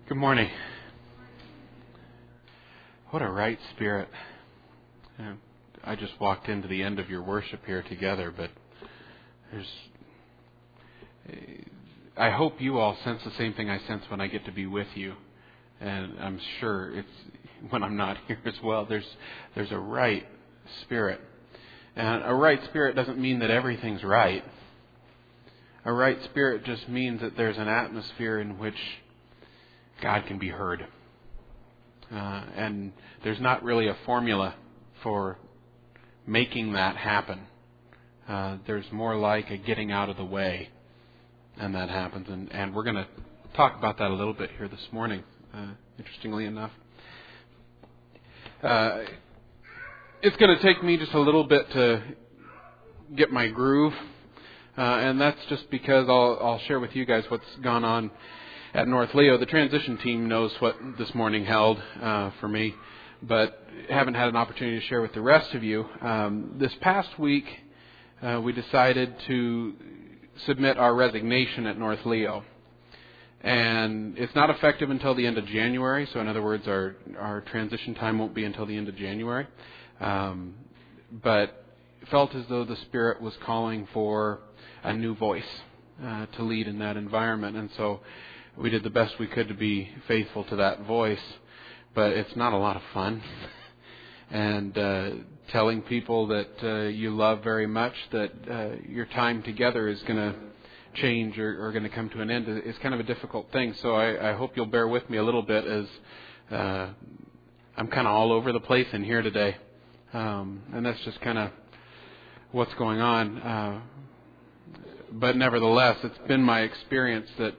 Good morning. What a right spirit. I just walked into the end of your worship here together, but I hope you all sense the same thing I sense when I get to be with you. And I'm sure it's when I'm not here as well. There's a right spirit. And a right spirit doesn't mean that everything's right. A right spirit just means that there's an atmosphere in which God can be heard. And there's not really a formula for making that happen. There's more like a getting out of the way, and that happens. And we're going to talk about that a little bit here this morning, interestingly enough. It's going to take me just a little bit to get my groove, and that's just because I'll share with you guys what's gone on at North Leo. The transition team knows what this morning held for me, but haven't had an opportunity to share with the rest of you. This past week, we decided to submit our resignation at North Leo. And it's not effective until the end of January, so in other words, our transition time won't be until the end of January. But felt as though the Spirit was calling for a new voice to lead in that environment. And so we did the best we could to be faithful to that voice, but it's not a lot of fun. And telling people that you love very much that your time together is going to change or going to come to an end is kind of a difficult thing. So I hope you'll bear with me a little bit as I'm kind of all over the place in here today. And that's just kind of what's going on. But nevertheless, it's been my experience that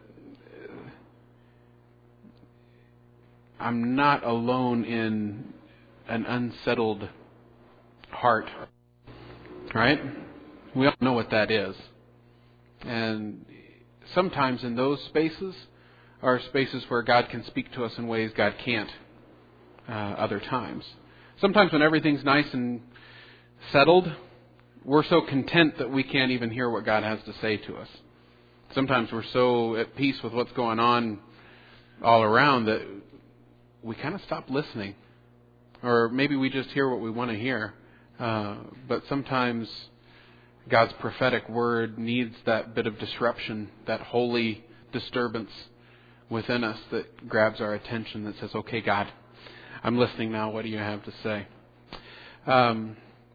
I'm not alone in an unsettled heart, right? We all know what that is. And sometimes in those spaces are spaces where God can speak to us in ways God can't other times. Sometimes when everything's nice and settled, we're so content that we can't even hear what God has to say to us. Sometimes we're so at peace with what's going on all around that we kind of stop listening. Or maybe we just hear what we want to hear. But sometimes God's prophetic word needs that bit of disruption, that holy disturbance within us that grabs our attention, that says, okay, God, I'm listening now. What do you have to say? I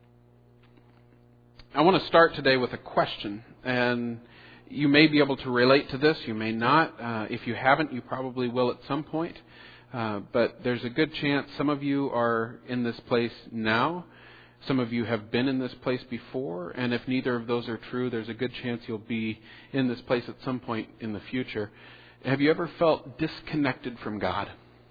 want to start today with a question. And you may be able to relate to this. You may not. If you haven't, you probably will at some point. But there's a good chance some of you are in this place now. Some of you have been in this place before. And if neither of those are true, there's a good chance you'll be in this place at some point in the future. Have you ever felt disconnected from God?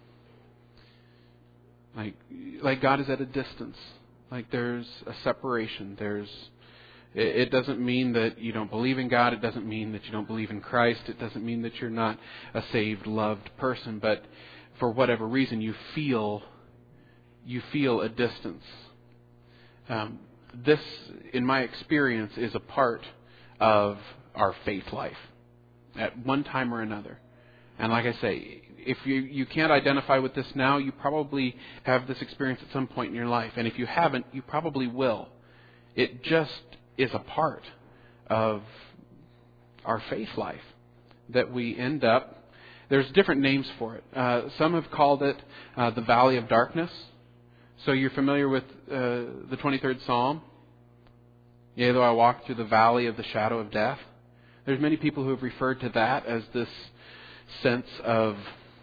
Like God is at a distance. Like there's a separation. It doesn't mean that you don't believe in God. It doesn't mean that you don't believe in Christ. It doesn't mean that you're not a saved, loved person. But for whatever reason, you feel a distance. This, in my experience, is a part of our faith life at one time or another. And like I say, if you can't identify with this now, you probably have this experience at some point in your life. And if you haven't, you probably will. It just is a part of our faith life that we end up. There's different names for it. Some have called it the Valley of Darkness. So you're familiar with the 23rd Psalm? Yea, though I walk through the valley of the shadow of death. There's many people who have referred to that as this sense of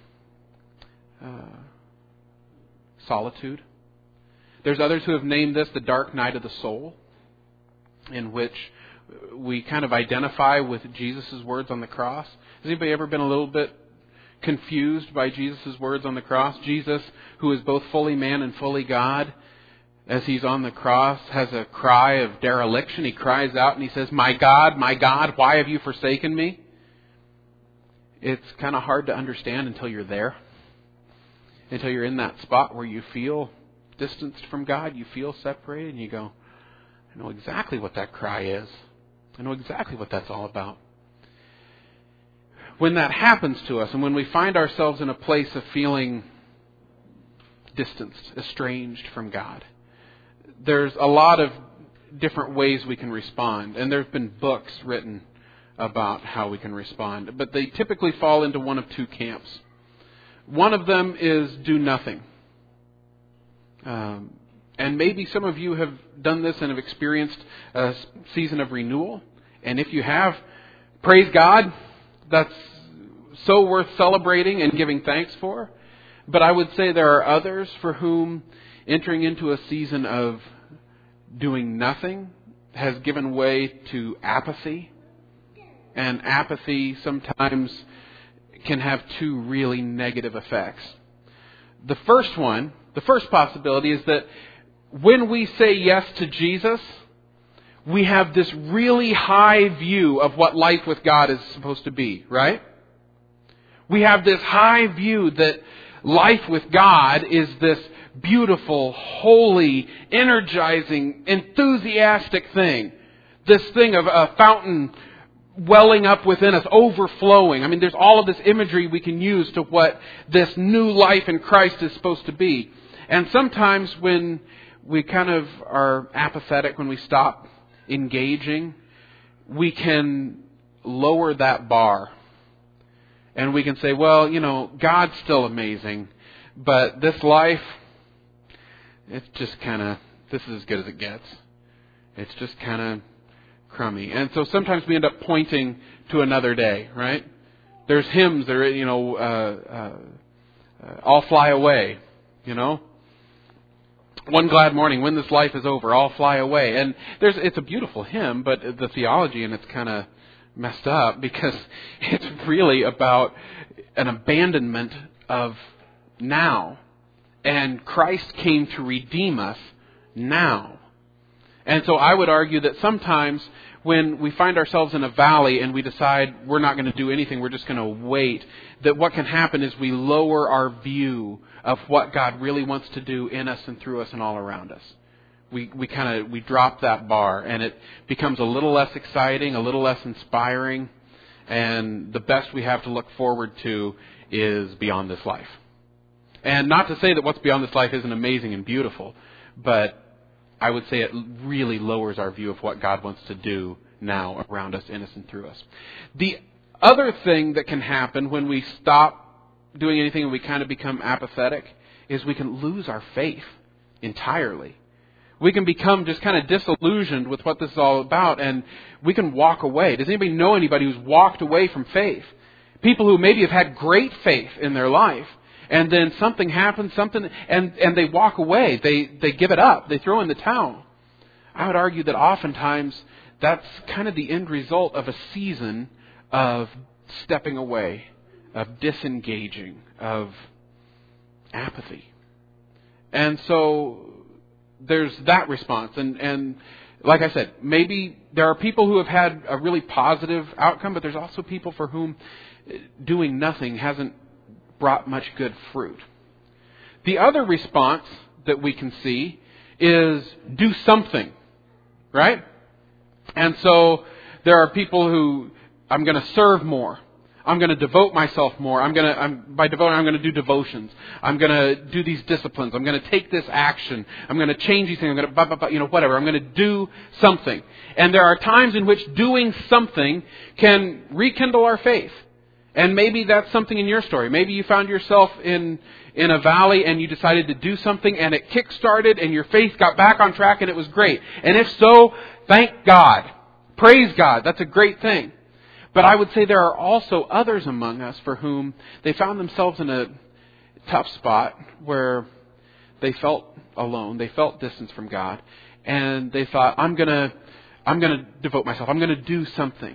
solitude. There's others who have named this the dark night of the soul, in which we kind of identify with Jesus' words on the cross. Has anybody ever been a little bit confused by Jesus' words on the cross? Jesus, who is both fully man and fully God, as he's on the cross, has a cry of dereliction. He cries out and he says, my God, why have you forsaken me? It's kind of hard to understand until you're there. Until you're in that spot where you feel distanced from God, you feel separated, and you go, I know exactly what that cry is. I know exactly what that's all about. when that happens to us and when we find ourselves in a place of feeling distanced, estranged from God, there's a lot of different ways we can respond. And there have been books written about how we can respond. But they typically fall into one of two camps. One of them is do nothing. And maybe some of you have done this and have experienced a season of renewal. And if you have, praise God. That's so worth celebrating and giving thanks for. But I would say there are others for whom entering into a season of doing nothing has given way to apathy. And apathy sometimes can have two really negative effects. The first possibility is that when we say yes to Jesus, we have this really high view of what life with God is supposed to be, right? We have this high view that life with God is this beautiful, holy, energizing, enthusiastic thing. This thing of a fountain welling up within us, overflowing. I mean, there's all of this imagery we can use to what this new life in Christ is supposed to be. And sometimes when we kind of are apathetic, when we stop engaging, we can lower that bar. And we can say, well, God's still amazing, but this life, it's just this is as good as it gets. It's just kind of crummy. And so sometimes we end up pointing to another day, right? There's hymns that are, I'll fly away, One glad morning, when this life is over, I'll fly away. And it's a beautiful hymn, but the theology in it's kind of messed up because it's really about an abandonment of now. And Christ came to redeem us now. And so I would argue that sometimes when we find ourselves in a valley and we decide we're not going to do anything, we're just going to wait, that what can happen is we lower our view of what God really wants to do in us and through us and all around us. We drop that bar and it becomes a little less exciting, a little less inspiring, and the best we have to look forward to is beyond this life. And not to say that what's beyond this life isn't amazing and beautiful, but I would say it really lowers our view of what God wants to do now around us, in us, and through us. The other thing that can happen when we stop doing anything and we kind of become apathetic is we can lose our faith entirely. We can become just kind of disillusioned with what this is all about, and we can walk away. Does anybody know anybody who's walked away from faith? People who maybe have had great faith in their life, and then something happens, and they walk away. They give it up. They throw in the towel. I would argue that oftentimes that's kind of the end result of a season of stepping away, of disengaging, of apathy. And so there's that response. And like I said, maybe there are people who have had a really positive outcome, but there's also people for whom doing nothing hasn't brought much good fruit. The other response that we can see is do something, right? And so there are people who, I'm going to serve more. I'm going to devote myself more. By devoting, I'm going to do devotions. I'm going to do these disciplines. I'm going to take this action. I'm going to change these things. I'm going to, whatever. I'm going to do something. And there are times in which doing something can rekindle our faith. And maybe that's something in your story. Maybe you found yourself in a valley and you decided to do something and it kick-started and your faith got back on track and it was great. And if so, thank God. Praise God. That's a great thing. But I would say there are also others among us for whom they found themselves in a tough spot where they felt alone, they felt distance from God, and they thought, I'm gonna devote myself, I'm gonna do something.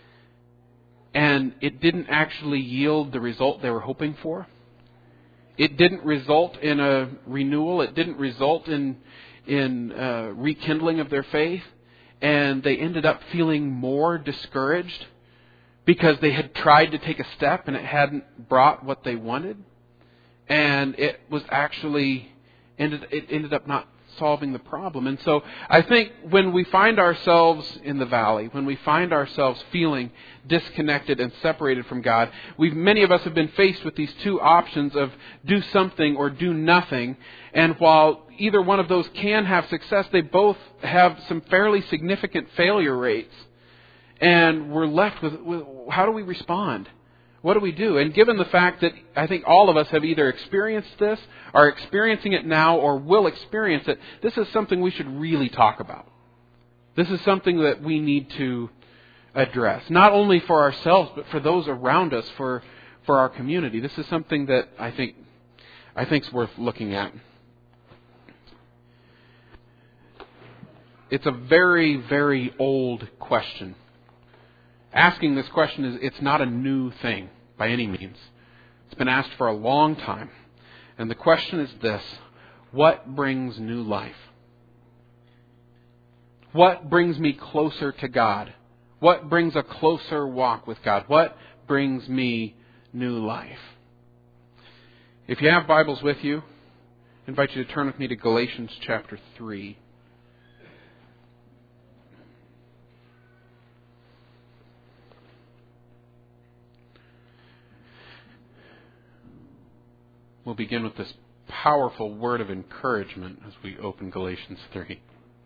And it didn't actually yield the result they were hoping for. It didn't result in a renewal. It didn't result in rekindling of their faith. And they ended up feeling more discouraged because they had tried to take a step and it hadn't brought what they wanted. And it was actually ended up not solving the problem. And so I think when we find ourselves in the valley, when we find ourselves feeling disconnected and separated from God, many of us have been faced with these two options of do something or do nothing. And while either one of those can have success, they both have some fairly significant failure rates. And we're left with how do we respond? What do we do? And given the fact that I think all of us have either experienced this, are experiencing it now, or will experience it, this is something we should really talk about. This is something that we need to address, not only for ourselves, but for those around us, for our community. This is something that I think is worth looking at. It's a very, very old question. Asking this question it's not a new thing by any means. It's been asked for a long time. And the question is this: what brings new life? What brings me closer to God? What brings a closer walk with God? What brings me new life? If you have Bibles with you, I invite you to turn with me to Galatians chapter 3. We'll begin with this powerful word of encouragement as we open Galatians 3.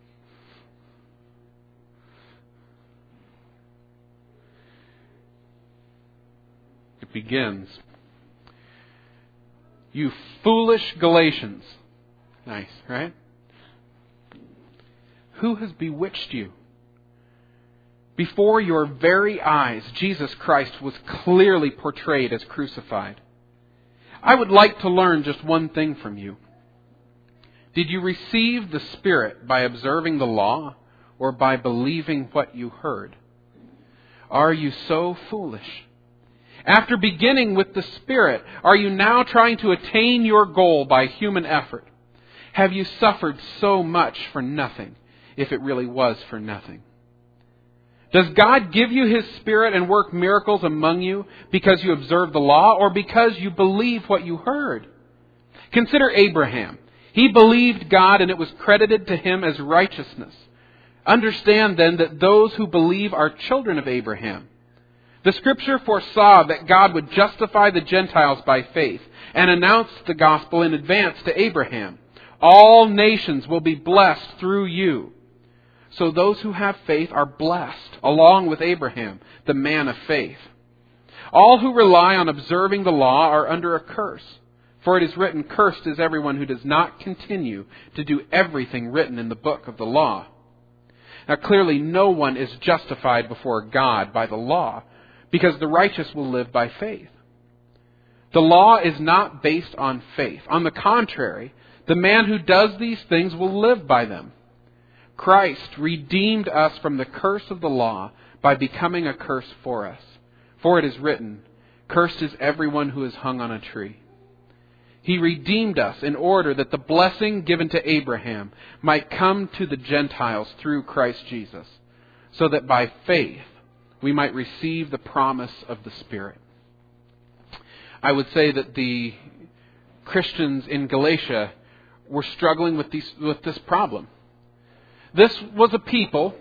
It begins, "You foolish Galatians." Nice, right? "Who has bewitched you? Before your very eyes, Jesus Christ was clearly portrayed as crucified. I would like to learn just one thing from you. Did you receive the Spirit by observing the law or by believing what you heard? Are you so foolish? After beginning with the Spirit, are you now trying to attain your goal by human effort? Have you suffered so much for nothing, if it really was for nothing? Does God give you His Spirit and work miracles among you because you observe the law or because you believe what you heard? Consider Abraham. He believed God and it was credited to him as righteousness. Understand then that those who believe are children of Abraham. The Scripture foresaw that God would justify the Gentiles by faith and announced the gospel in advance to Abraham. All nations will be blessed through you. So those who have faith are blessed, along with Abraham, the man of faith. All who rely on observing the law are under a curse. For it is written, 'Cursed is everyone who does not continue to do everything written in the book of the law.' Now clearly no one is justified before God by the law, because the righteous will live by faith. The law is not based on faith. On the contrary, the man who does these things will live by them. Christ redeemed us from the curse of the law by becoming a curse for us. For it is written, 'Cursed is everyone who is hung on a tree.' He redeemed us in order that the blessing given to Abraham might come to the Gentiles through Christ Jesus, so that by faith we might receive the promise of the Spirit." I would say that the Christians in Galatia were struggling with this problem. This was a people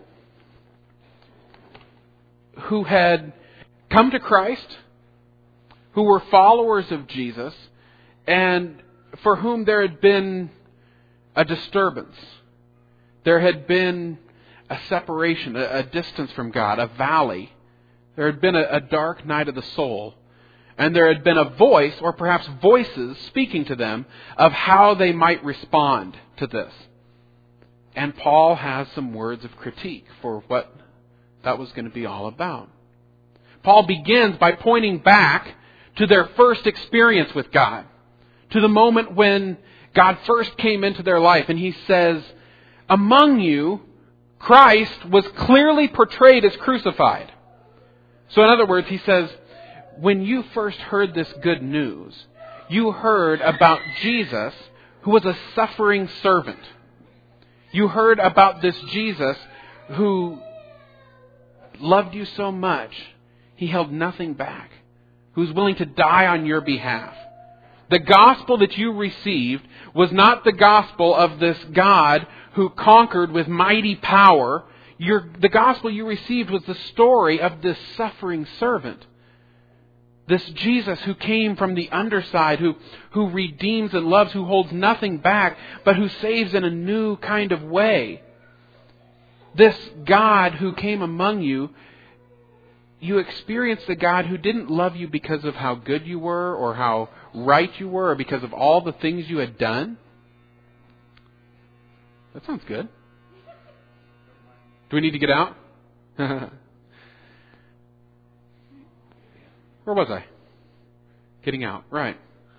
who had come to Christ, who were followers of Jesus, and for whom there had been a disturbance. There had been a separation, a distance from God, a valley. There had been a dark night of the soul. And there had been a voice, or perhaps voices, speaking to them of how they might respond to this. And Paul has some words of critique for what that was going to be all about. Paul begins by pointing back to their first experience with God, to the moment when God first came into their life. And he says, "Among you, Christ was clearly portrayed as crucified." So in other words, he says, when you first heard this good news, you heard about Jesus, who was a suffering servant. You heard about this Jesus who loved you so much, He held nothing back, who's willing to die on your behalf. The gospel that you received was not the gospel of this God who conquered with mighty power. The gospel you received was the story of this suffering servant. This Jesus who came from the underside, who redeems and loves, who holds nothing back, but who saves in a new kind of way. This God who came among you, you experienced a God who didn't love you because of how good you were or how right you were or because of all the things you had done. That sounds good. Do we need to get out? Where was I? Getting out. Right.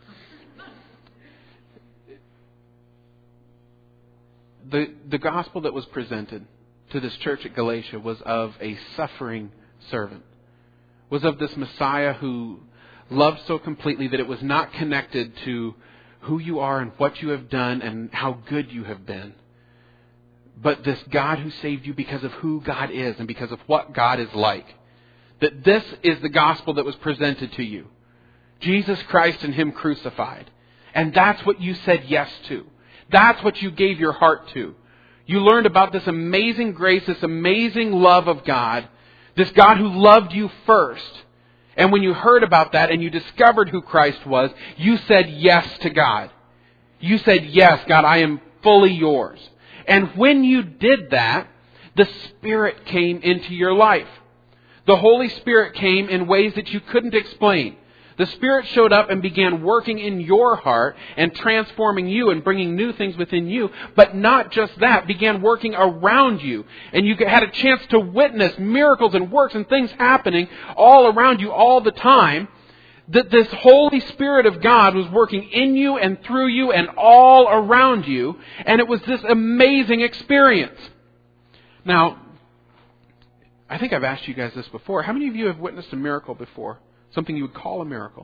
The gospel that was presented to this church at Galatia was of a suffering servant. Was of this Messiah who loved so completely that it was not connected to who you are and what you have done and how good you have been. But this God who saved you because of who God is and because of what God is like. That this is the gospel that was presented to you. Jesus Christ and Him crucified. And that's what you said yes to. That's what you gave your heart to. You learned about this amazing grace, this amazing love of God. This God who loved you first. And when you heard about that and you discovered who Christ was, you said yes to God. You said, yes, God, I am fully yours. And when you did that, the Spirit came into your life. The Holy Spirit came in ways that you couldn't explain. The Spirit showed up and began working in your heart and transforming you and bringing new things within you. But not just that, began working around you. And you had a chance to witness miracles and works and things happening all around you all the time. That this Holy Spirit of God was working in you and through you and all around you. And it was this amazing experience. Now, I think I've asked you guys this before. How many of you have witnessed a miracle before? Something you would call a miracle?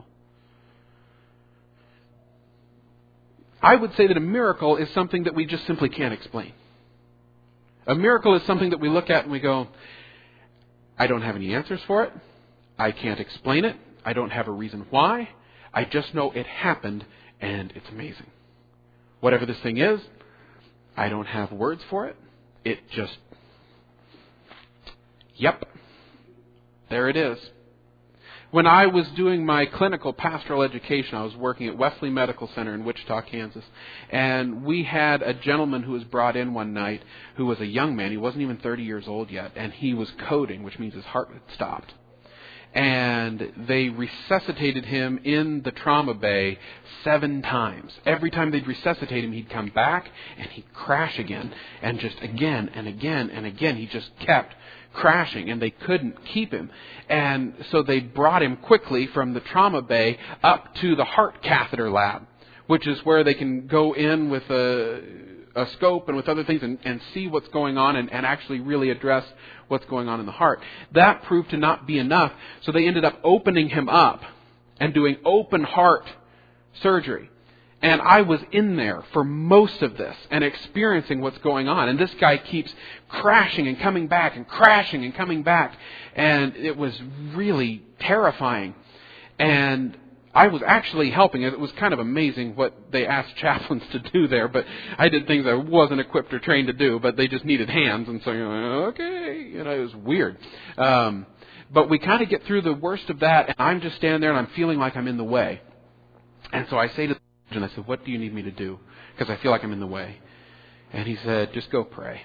I would say that a miracle is something that we just simply can't explain. A miracle is something that we look at and we go, I don't have any answers for it. I can't explain it. I don't have a reason why. I just know it happened and it's amazing. Whatever this thing is, I don't have words for it. It just... Yep. There it is. When I was doing my clinical pastoral education, I was working at Wesley Medical Center in Wichita, Kansas. And we had a gentleman who was brought in one night who was a young man. He wasn't even 30 years old yet. And he was coding, which means his heart had stopped. And they resuscitated him in the trauma bay 7 times. Every time they'd resuscitate him, he'd come back and he'd crash again. And just again and again and again. He just kept crashing, and they couldn't keep him. And so they brought him quickly from the trauma bay up to the heart catheter lab, which is where they can go in with a scope and with other things and see what's going on and actually really address what's going on in the heart. That proved to not be enough, so they ended up opening him up and doing open heart surgery. And I was in there for most of this and experiencing what's going on. And this guy keeps crashing and coming back and crashing and coming back. And it was really terrifying. And I was actually helping. It was kind of amazing what they asked chaplains to do there. But I did things I wasn't equipped or trained to do. But they just needed hands. And so, okay. It was weird. But we kind of get through the worst of that. And I'm just standing there and I'm feeling like I'm in the way. And so I say to and I said, what do you need me to do? Because I feel like I'm in the way. And he said, just go pray.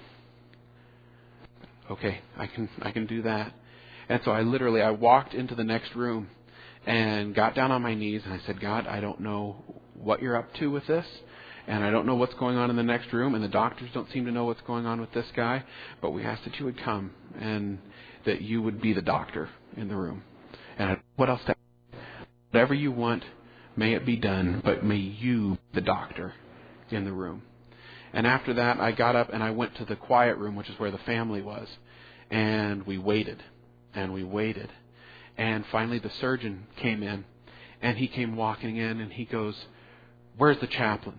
Okay, I can do that. And so I walked into the next room and got down on my knees and I said, God, I don't know what you're up to with this. And I don't know what's going on in the next room. And the doctors don't seem to know what's going on with this guy. But we asked that you would come and that you would be the doctor in the room. And what else? Whatever you want, may it be done, but may you be the doctor in the room. And after that, I got up and I went to the quiet room, which is where the family was. And we waited. And we waited. And finally the surgeon came in. And he came walking in and he goes, where's the chaplain?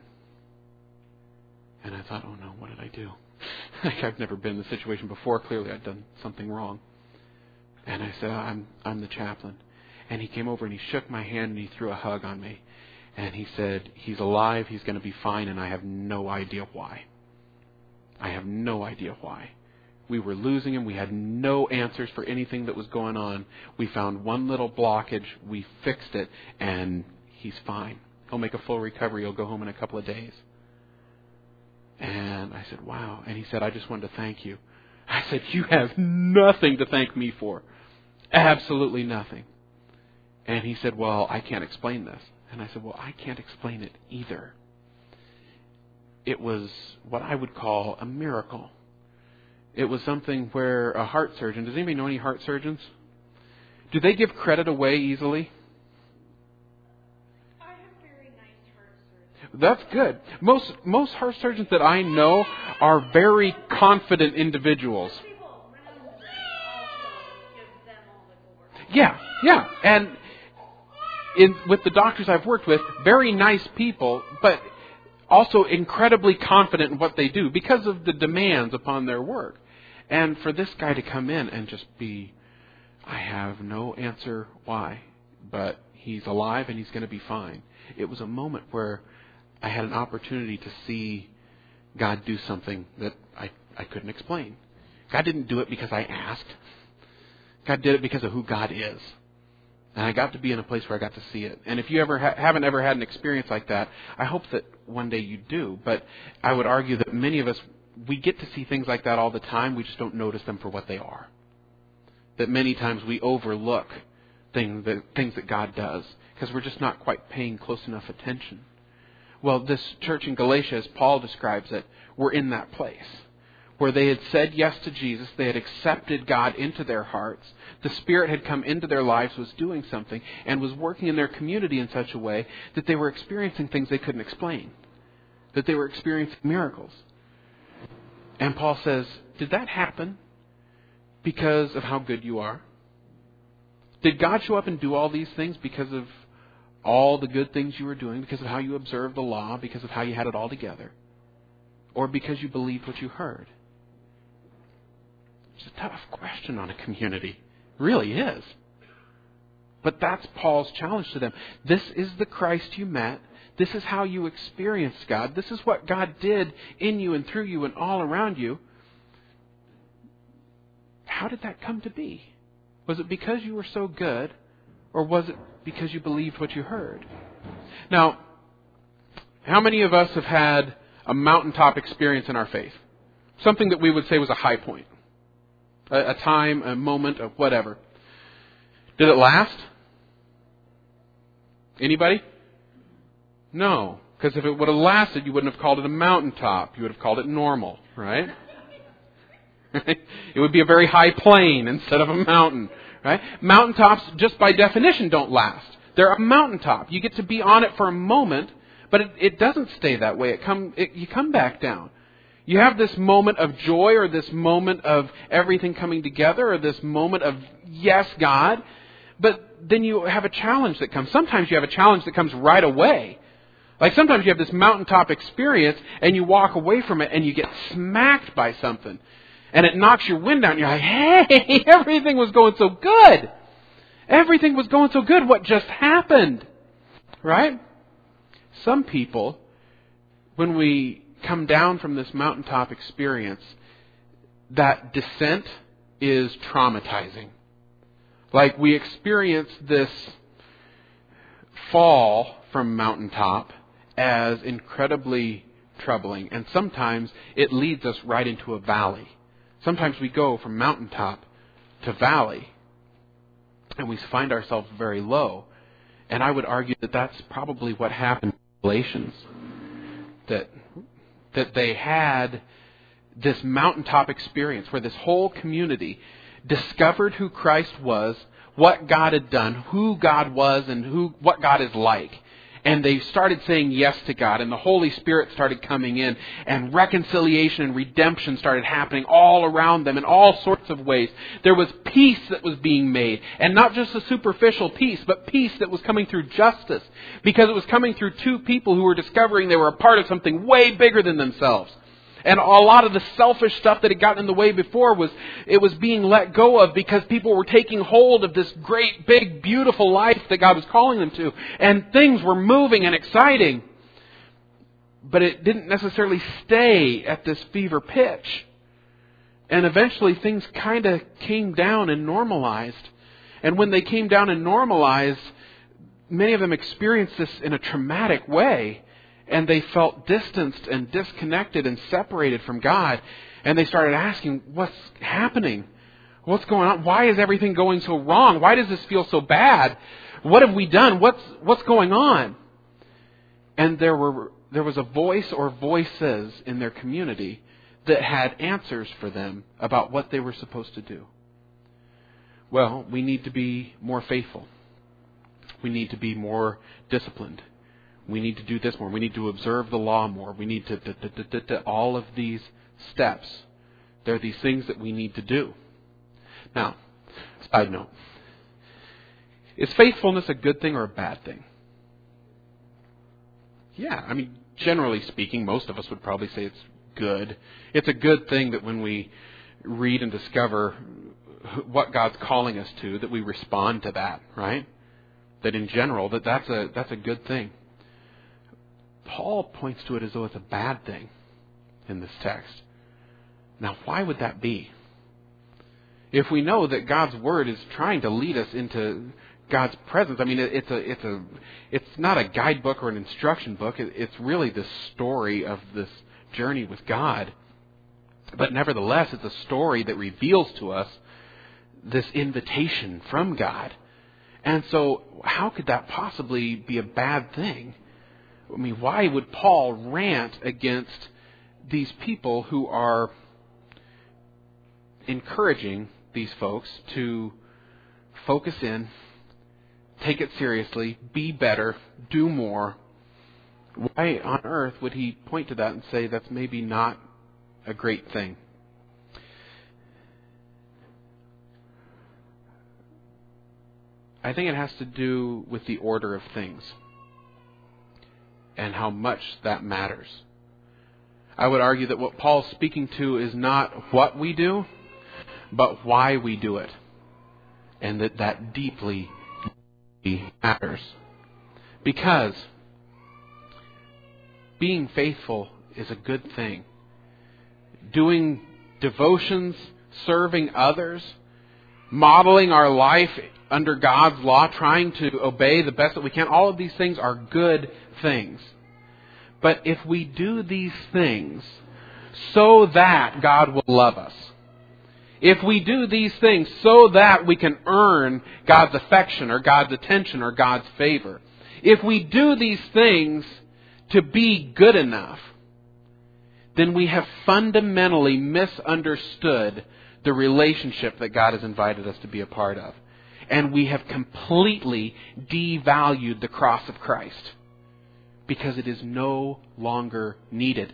And I thought, oh no, what did I do? I've never been in this situation before. Clearly I'd done something wrong. And I said, I'm the chaplain. And he came over and he shook my hand and he threw a hug on me. And he said, he's alive, he's going to be fine, and I have no idea why. I have no idea why. We were losing him. We had no answers for anything that was going on. We found one little blockage. We fixed it, and he's fine. He'll make a full recovery. He'll go home in a couple of days. And I said, wow. And he said, I just wanted to thank you. I said, you have nothing to thank me for. Absolutely nothing. And he said, well, I can't explain this. And I said, well, I can't explain it either. It was what I would call a miracle. It was something where a heart surgeon, does anybody know any heart surgeons? Do they give credit away easily? I have very nice heart surgeons. That's good. Most heart surgeons that I know are very confident individuals. People around them also give them all the glory. Yeah. And with the doctors I've worked with, very nice people, but also incredibly confident in what they do because of the demands upon their work. And for this guy to come in and just be, I have no answer why, but he's alive and he's going to be fine. It was a moment where I had an opportunity to see God do something that I couldn't explain. God didn't do it because I asked. God did it because of who God is. And I got to be in a place where I got to see it. And if you haven't ever had an experience like that, I hope that one day you do. But I would argue that many of us, we get to see things like that all the time. We just don't notice them for what they are. That many times we overlook things that God does because we're just not quite paying close enough attention. Well, this church in Galatia, as Paul describes it, were in that place where they had said yes to Jesus. They had accepted God into their hearts. The Spirit had come into their lives, was doing something, and was working in their community in such a way that they were experiencing things they couldn't explain. That they were experiencing miracles. And Paul says, did that happen because of how good you are? Did God show up and do all these things because of all the good things you were doing, because of how you observed the law, because of how you had it all together? Or because you believed what you heard? It's a tough question on a community. It really is. But that's Paul's challenge to them. This is the Christ you met. This is how you experienced God. This is what God did in you and through you and all around you. How did that come to be? Was it because you were so good, or was it because you believed what you heard? Now, how many of us have had a mountaintop experience in our faith? Something that we would say was a high point. A time, a moment, of whatever. Did it last? Anybody? No. Because if it would have lasted, you wouldn't have called it a mountaintop. You would have called it normal, right? It would be a very high plain instead of a mountain, right? Mountaintops, just by definition, don't last. They're a mountaintop. You get to be on it for a moment, but it doesn't stay that way. You come back down. You have this moment of joy, or this moment of everything coming together, or this moment of, yes, God. But then you have a challenge that comes. Sometimes you have a challenge that comes right away. Like sometimes you have this mountaintop experience and you walk away from it and you get smacked by something. And it knocks your wind out and you're like, hey, everything was going so good. Everything was going so good. What just happened? Right? Some people, when we come down from this mountaintop experience, that descent is traumatizing. Like we experience this fall from mountaintop as incredibly troubling. And sometimes it leads us right into a valley. Sometimes we go from mountaintop to valley. And we find ourselves very low. And I would argue that that's probably what happened in Galatians. That they had this mountaintop experience where this whole community discovered who Christ was, what God had done, who God was, and what God is like. And they started saying yes to God, and the Holy Spirit started coming in, and reconciliation and redemption started happening all around them in all sorts of ways. There was peace that was being made, and not just a superficial peace, but peace that was coming through justice, because it was coming through two people who were discovering they were a part of something way bigger than themselves. And a lot of the selfish stuff that had gotten in the way before was being let go of because people were taking hold of this great, big, beautiful life that God was calling them to. And things were moving and exciting. But it didn't necessarily stay at this fever pitch. And eventually things kind of came down and normalized. And when they came down and normalized, many of them experienced this in a traumatic way. And they felt distanced and disconnected and separated from God. And they started asking, what's happening? What's going on? Why is everything going so wrong? Why does this feel so bad? What have we done? What's going on? And there was a voice or voices in their community that had answers for them about what they were supposed to do. Well, we need to be more faithful. We need to be more disciplined. We need to do this more. We need to observe the law more. We need to all of these steps. There are these things that we need to do. Now, side note. Is faithfulness a good thing or a bad thing? Yeah, I mean, generally speaking, most of us would probably say it's good. It's a good thing that when we read and discover what God's calling us to, that we respond to that, right? That in general, that's a good thing. Paul points to it as though it's a bad thing in this text. Now, why would that be? If we know that God's Word is trying to lead us into God's presence, I mean, it's not a guidebook or an instruction book. It's really the story of this journey with God. But nevertheless, it's a story that reveals to us this invitation from God. And so, how could that possibly be a bad thing? I mean, why would Paul rant against these people who are encouraging these folks to focus in, take it seriously, be better, do more? Why on earth would he point to that and say that's maybe not a great thing? I think it has to do with the order of things and how much that matters. I would argue that what Paul's speaking to is not what we do, but why we do it. And that deeply matters. Because being faithful is a good thing. Doing devotions, serving others, modeling our life under God's law, trying to obey the best that we can, all of these things are good things. But if we do these things so that God will love us, if we do these things so that we can earn God's affection or God's attention or God's favor, if we do these things to be good enough, then we have fundamentally misunderstood the relationship that God has invited us to be a part of. And we have completely devalued the cross of Christ because it is no longer needed.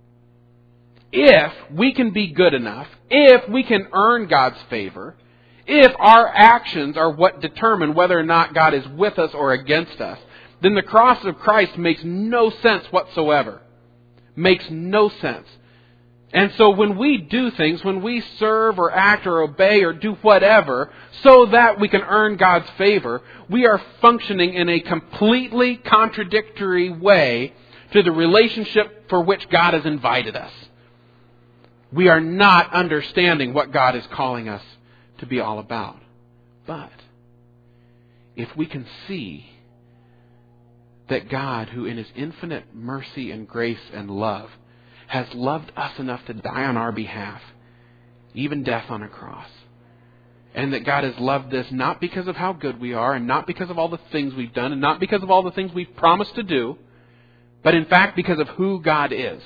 If we can be good enough, if we can earn God's favor, if our actions are what determine whether or not God is with us or against us, then the cross of Christ makes no sense whatsoever. Makes no sense. And so when we do things, when we serve or act or obey or do whatever so that we can earn God's favor, we are functioning in a completely contradictory way to the relationship for which God has invited us. We are not understanding what God is calling us to be all about. But if we can see that God, who in His infinite mercy and grace and love, has loved us enough to die on our behalf, even death on a cross. And that God has loved this not because of how good we are, and not because of all the things we've done, and not because of all the things we've promised to do, but in fact because of who God is.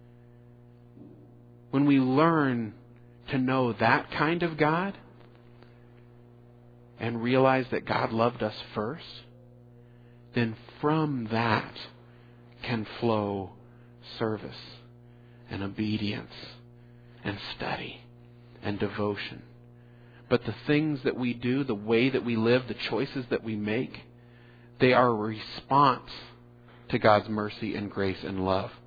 When we learn to know that kind of God, and realize that God loved us first, then from that can flow service and obedience and study and devotion. But the things that we do, the way that we live, the choices that we make, they are a response to God's mercy and grace and love.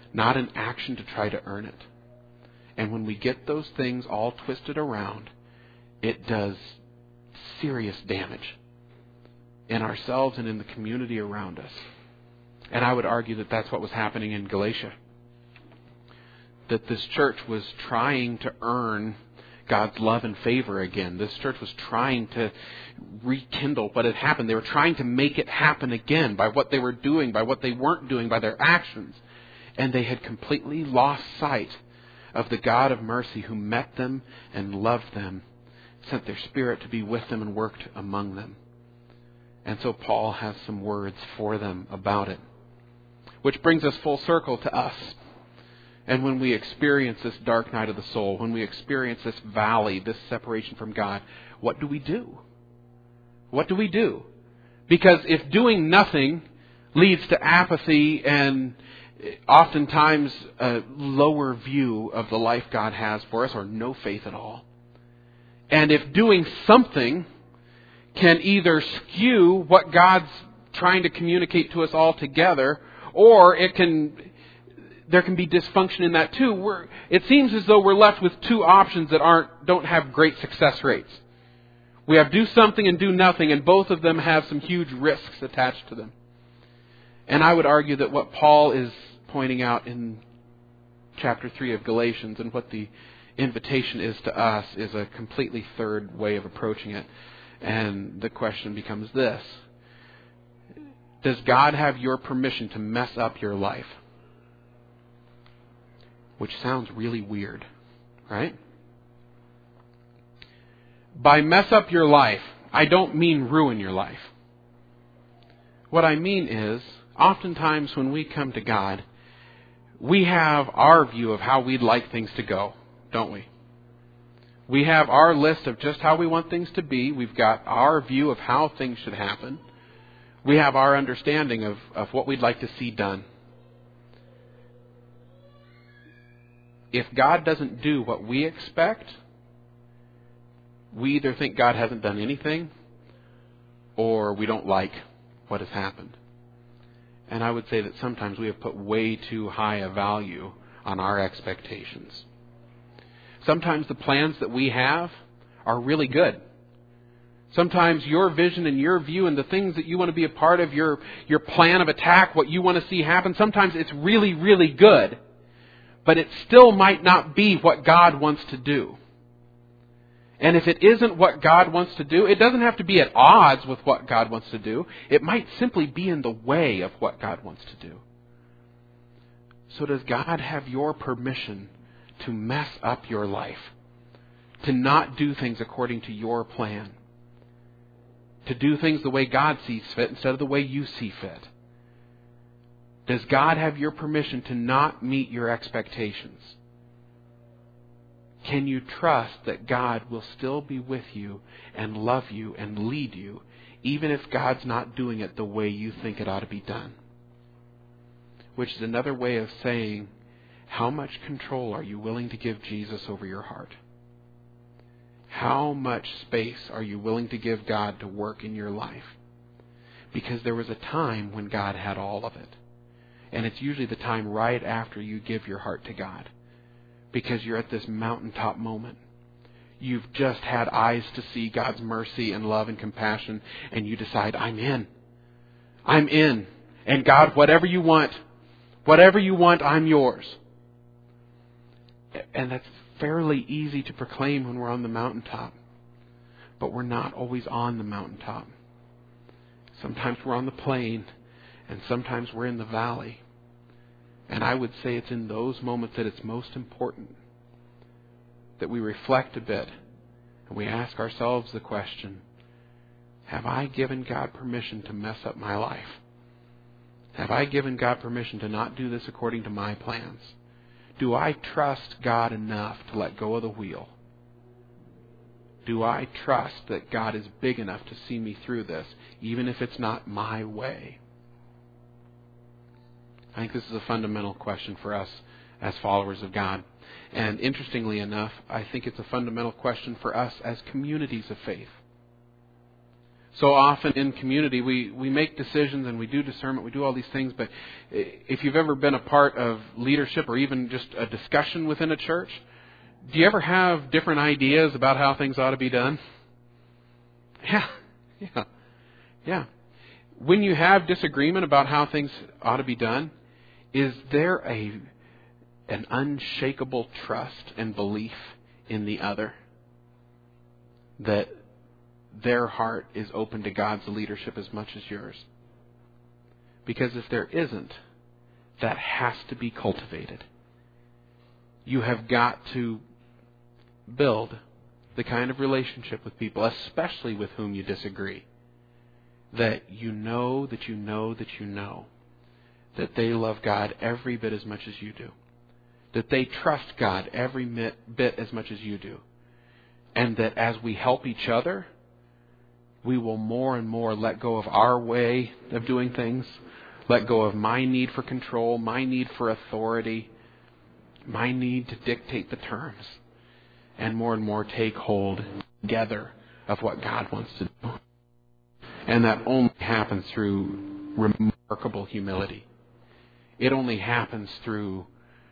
not an action to try to earn it. And when we get those things all twisted around, it does serious damage in ourselves and in the community around us. And I would argue that that's what was happening in Galatia. That this church was trying to earn God's love and favor again. This church was trying to rekindle what had happened. They were trying to make it happen again by what they were doing, by what they weren't doing, by their actions. And they had completely lost sight of the God of mercy who met them and loved them, sent their Spirit to be with them and worked among them. And so Paul has some words for them about it. Which brings us full circle to us. And when we experience this dark night of the soul, when we experience this valley, this separation from God, what do we do? What do we do? Because if doing nothing leads to apathy and oftentimes a lower view of the life God has for us, or no faith at all, and if doing something can either skew what God's trying to communicate to us all together, or there can be dysfunction in that too. It seems as though we're left with two options that don't have great success rates. We have do something and do nothing, and both of them have some huge risks attached to them. And I would argue that what Paul is pointing out in chapter 3 of Galatians and what the invitation is to us is a completely third way of approaching it. And the question becomes this: does God have your permission to mess up your life? Which sounds really weird, right? By mess up your life, I don't mean ruin your life. What I mean is, oftentimes when we come to God, we have our view of how we'd like things to go, don't we? We have our list of just how we want things to be. We've got our view of how things should happen. We have our understanding of what we'd like to see done. If God doesn't do what we expect, we either think God hasn't done anything, or we don't like what has happened. And I would say that sometimes we have put way too high a value on our expectations. Sometimes the plans that we have are really good. Sometimes your vision and your view and the things that you want to be a part of, your plan of attack, what you want to see happen, sometimes it's really, really good. But it still might not be what God wants to do. And if it isn't what God wants to do, it doesn't have to be at odds with what God wants to do. It might simply be in the way of what God wants to do. So does God have your permission to mess up your life? To not do things according to your plan? To do things the way God sees fit instead of the way you see fit? Does God have your permission to not meet your expectations? Can you trust that God will still be with you and love you and lead you, even if God's not doing it the way you think it ought to be done? Which is another way of saying, how much control are you willing to give Jesus over your heart? How much space are you willing to give God to work in your life? Because there was a time when God had all of it. And it's usually the time right after you give your heart to God. Because you're at this mountaintop moment. You've just had eyes to see God's mercy and love and compassion, and you decide, I'm in. I'm in. And God, whatever you want, I'm yours. And that's fairly easy to proclaim when we're on the mountaintop. But we're not always on the mountaintop. Sometimes we're on the plain, and sometimes we're in the valley. And I would say it's in those moments that it's most important that we reflect a bit and we ask ourselves the question, have I given God permission to mess up my life? Have I given God permission to not do this according to my plans? Do I trust God enough to let go of the wheel? Do I trust that God is big enough to see me through this, even if it's not my way? I think this is a fundamental question for us as followers of God. And interestingly enough, I think it's a fundamental question for us as communities of faith. So often in community, we make decisions and we do discernment, we do all these things, but if you've ever been a part of leadership or even just a discussion within a church, do you ever have different ideas about how things ought to be done? Yeah. When you have disagreement about how things ought to be done, is there an unshakable trust and belief in the other that their heart is open to God's leadership as much as yours? Because if there isn't, that has to be cultivated. You have got to build the kind of relationship with people, especially with whom you disagree, that you know that you know that you know that they love God every bit as much as you do, that they trust God every bit as much as you do, and that as we help each other, we will more and more let go of our way of doing things, let go of my need for control, my need for authority, my need to dictate the terms, and more take hold together of what God wants to do. And that only happens through remarkable humility. It only happens through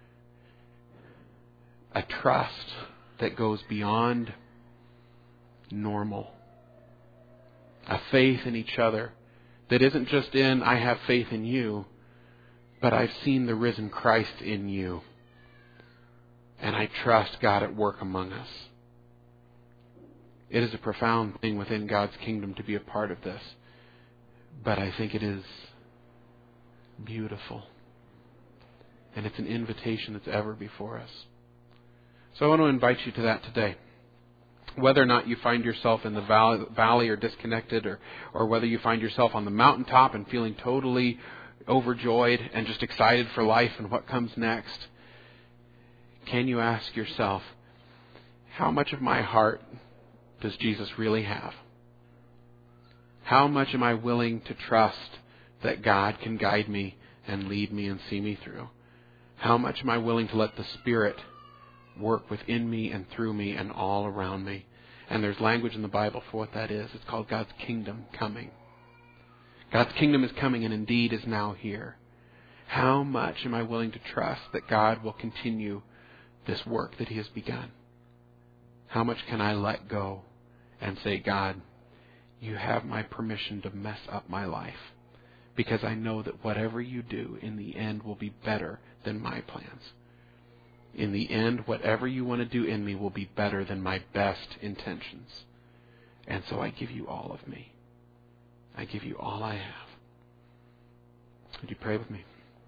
a trust that goes beyond normal. A faith in each other that isn't just in, I have faith in you, but I've seen the risen Christ in you. And I trust God at work among us. It is a profound thing within God's kingdom to be a part of this. But I think it is beautiful. And it's an invitation that's ever before us. So I want to invite you to that today. Whether or not you find yourself in the valley or disconnected, or whether you find yourself on the mountaintop and feeling totally overjoyed and just excited for life and what comes next, can you ask yourself, how much of my heart does Jesus really have? How much am I willing to trust that God can guide me and lead me and see me through? How much am I willing to let the Spirit work within me and through me and all around me? And there's language in the Bible for what that is. It's called God's kingdom coming. God's kingdom is coming and indeed is now here. How much am I willing to trust that God will continue this work that He has begun? How much can I let go and say, God, you have my permission to mess up my life, because I know that whatever you do in the end will be better than my plans. In the end, whatever you want to do in me will be better than my best intentions. And so I give you all of me. I give you all I have. Would you pray with me?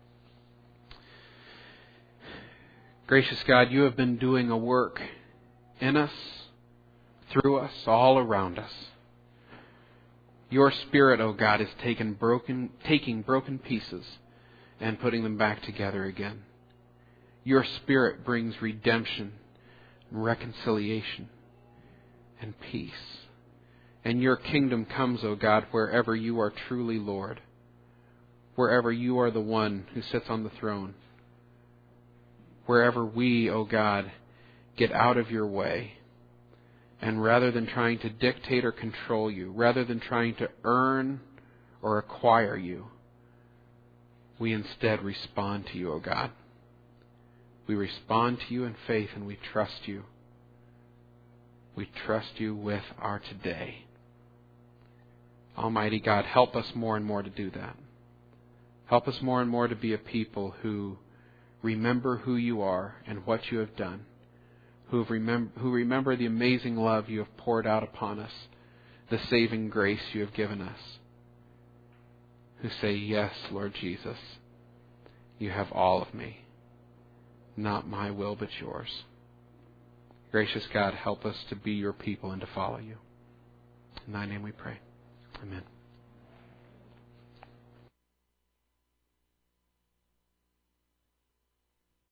Gracious God, you have been doing a work in us, through us, all around us. Your Spirit, O God, is taking broken pieces and putting them back together again. Your Spirit brings redemption, reconciliation, and peace. And your kingdom comes, O God, wherever you are truly Lord, wherever you are the one who sits on the throne, wherever we, O God, get out of your way, and rather than trying to dictate or control you, rather than trying to earn or acquire you, we instead respond to you, O God. We respond to you in faith and we trust you. We trust you with our today. Almighty God, help us more and more to do that. Help us more and more to be a people who remember who you are and what you have done, who remember the amazing love you have poured out upon us, the saving grace you have given us, who say, yes, Lord Jesus, you have all of me. Not my will, but yours. Gracious God, help us to be your people and to follow you. In thy name we pray.